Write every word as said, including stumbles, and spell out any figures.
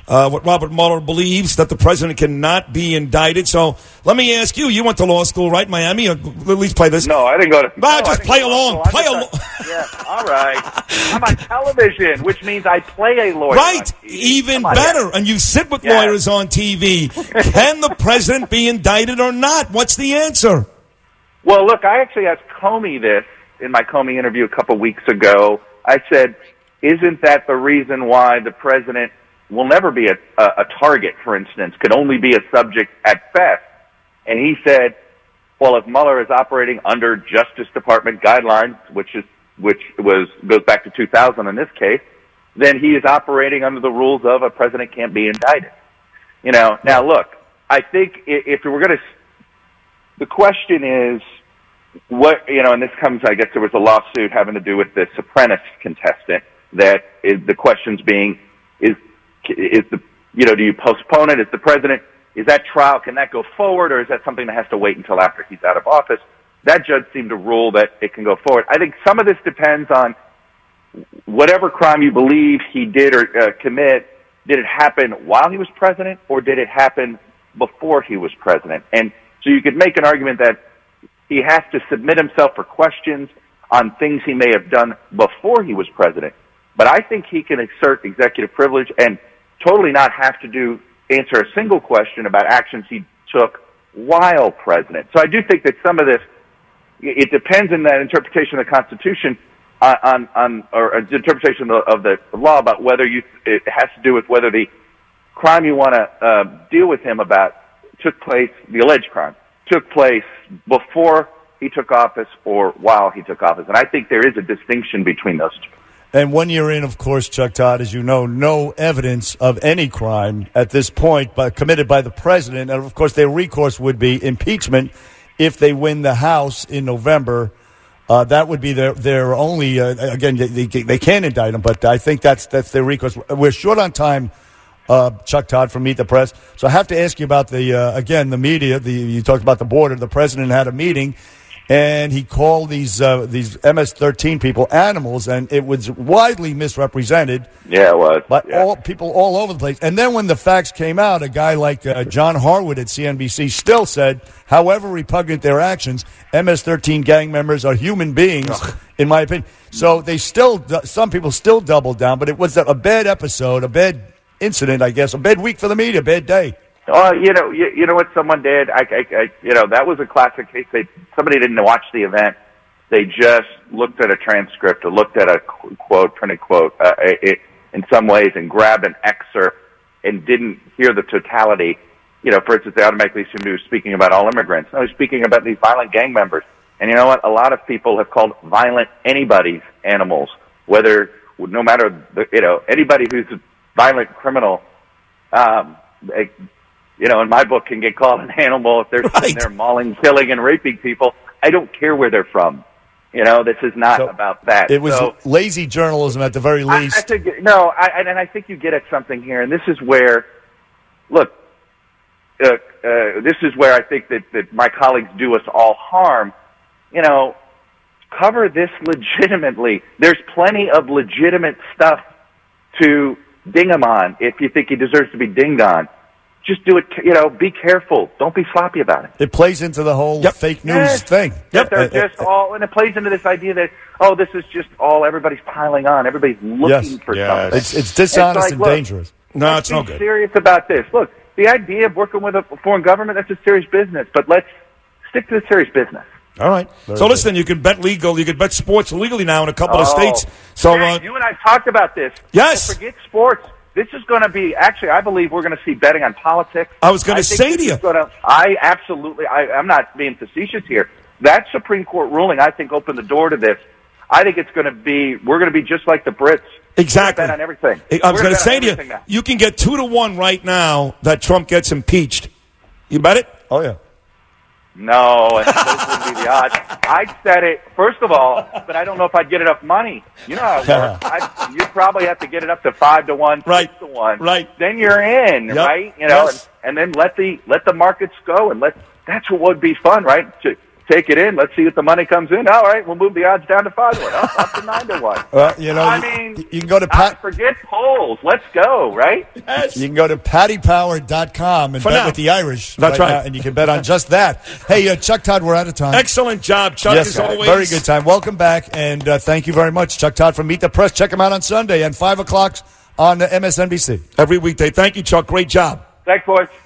uh, what Robert Mueller believes, that the president cannot be indicted. So let me ask you, you went to law school, right, Miami? Or at least play this. No, I didn't go to Bah, no, just play along. Play along. Yeah, all right. I'm on television, which means I play a lawyer. Right, even better. And you sit with yes. lawyers on T V. Can the president be indicted or not? What's the answer? Well, look, I actually asked Comey this in my Comey interview a couple weeks ago. I said, isn't that the reason why the president will never be a, a, a target, for instance, could only be a subject at best? And he said, well, if Mueller is operating under Justice Department guidelines, which is which was goes back to two thousand in this case, then he is operating under the rules of a president can't be indicted. You know, now look, I think if we're going to, the question is, what, you know, and this comes, I guess there was a lawsuit having to do with the Sopranos contestant that is, the questions being, is, is the, you know, do you postpone it? Is the president, is that trial, can that go forward, or is that something that has to wait until after he's out of office? That judge seemed to rule that it can go forward. I think some of this depends on whatever crime you believe he did or uh, commit, did it happen while he was president, or did it happen before he was president? And so you could make an argument that he has to submit himself for questions on things he may have done before he was president. But I think he can exert executive privilege and totally not have to do answer a single question about actions he took while president. So I do think that some of this, it depends on that interpretation of the Constitution on, on, on or interpretation of the, of the law about whether you, it has to do with whether the crime you want to uh, deal with him about took place, the alleged crime, took place before he took office or while he took office. And I think there is a distinction between those two. And one year in, of course, Chuck Todd, as you know, no evidence of any crime at this point but committed by the president. And, of course, their recourse would be impeachment if they win the House in November. Uh, that would be their, their only, uh, again, they, they, they can indict him, but I think that's that's their recourse. We're short on time, uh, Chuck Todd from Meet the Press. So I have to ask you about the, uh, again, the media. The, you talked about the border. The president had a meeting, and he called these uh, these M S thirteen people animals, and it was widely misrepresented. Yeah, it was. By yeah. all, people all over the place. And then when the facts came out, a guy like uh, John Harwood at C N B C still said, however repugnant their actions, M S thirteen gang members are human beings, Ugh. in my opinion. So they still, some people still doubled down, but it was a bad episode, a bad incident, I guess, a bad week for the media, a bad day. Oh, you know, you, you know what someone did? I, I, I, you know, that was a classic case. They, somebody didn't watch the event. They just looked at a transcript or looked at a quote, printed quote, uh, it, in some ways, and grabbed an excerpt and didn't hear the totality. You know, for instance, they automatically assumed he was speaking about all immigrants. No, he was speaking about these violent gang members. And you know what? A lot of people have called violent anybody's animals, whether, no matter, the, you know, anybody who's a violent criminal, um, they, you know, in my book, can get called an animal if they're right. sitting there mauling, killing, and raping people. I don't care where they're from. You know, this is not so about that. It was so, lazy journalism at the very least. I, I think, no, I, and I think you get at something here, and this is where, look, uh, uh, this is where I think that, that my colleagues do us all harm. You know, cover this legitimately. There's plenty of legitimate stuff to ding him on if you think he deserves to be dinged on. Just do it, you know, be careful. Don't be sloppy about it. It plays into the whole yep. fake news yes. thing. Yep. They're uh, just uh, all, and it plays into this idea that, oh, this is just all, everybody's piling on. Everybody's looking yes. for yes. something. It's, it's dishonest it's like, and look, dangerous. No, it's no good. good. Be serious about this. Look, the idea of working with a foreign government, that's a serious business, but let's stick to the serious business. All right. Very so good. Listen, you can bet legal, you can bet sports legally now in a couple oh. of states. So hey, uh, you and I talked about this. Yes. So forget sports. This is going to be, actually, I believe we're going to see betting on politics. I was going to say to you. Gonna, I absolutely, I, I'm not being facetious here. That Supreme Court ruling, I think, opened the door to this. I think it's going to be, we're going to be just like the Brits. Exactly. We're going to bet on everything. I was going to say to you, now. you can get two to one right now that Trump gets impeached. You bet it? Oh, yeah. No, and those wouldn't be the odds. I'd set it, first of all, but I don't know if I'd get enough money. You know how it works. I'd, you'd probably have to get it up to five to one, right. six to one. Right. Then you're in, yep. right? You know, yes. and, and then let the let the markets go, and let that's what would be fun, right? To take it in. Let's see if the money comes in. All right, we'll move the odds down to five to one, up, up to nine to one. Well, you know, I you, mean, you can go to I Pat. forget polls. Let's go, right? Yes. You can go to paddy power dot com and For bet now. with the Irish. That's right. now, and you can bet on just that. Hey, uh, Chuck Todd, we're out of time. Excellent job, Chuck, Yes, as sir. always. Very good time. Welcome back, and uh, thank you very much, Chuck Todd from Meet the Press. Check him out on Sunday and five o'clock on uh, M S N B C. Every weekday. Thank you, Chuck. Great job. Thanks, boys.